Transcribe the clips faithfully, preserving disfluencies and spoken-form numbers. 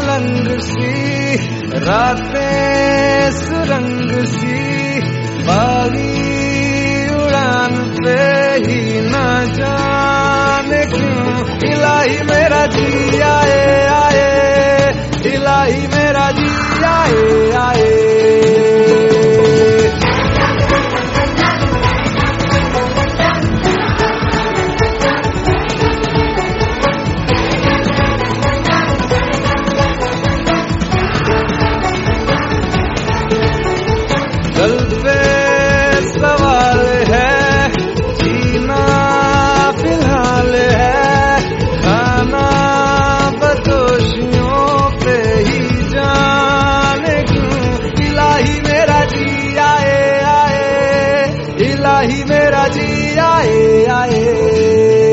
मलंग सी, रातें सुरंग सी, बागी उड़ान पे ही न जाने क्यों इलाही मेरा जी आए आए, इलाही मेरा जी आए आए। दिल पे सवाल है, जीना फिलहाल है, खाना बदोशियों पे ही जाने क्यों इलाही मेरा जी आए आए, इलाही मेरा जी आए आए।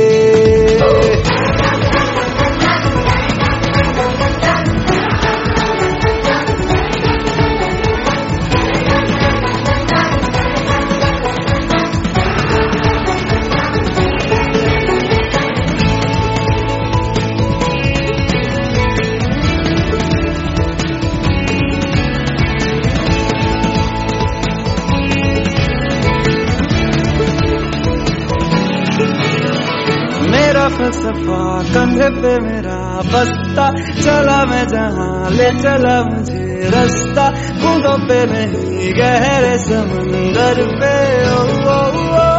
मेरा फलसफा कंधे पे मेरा बस्ता, चला मैं जहाँ ले चला मुझे रास्ता, बूंदों पे नहीं गहरे समंदर पे। ओ, ओ, ओ,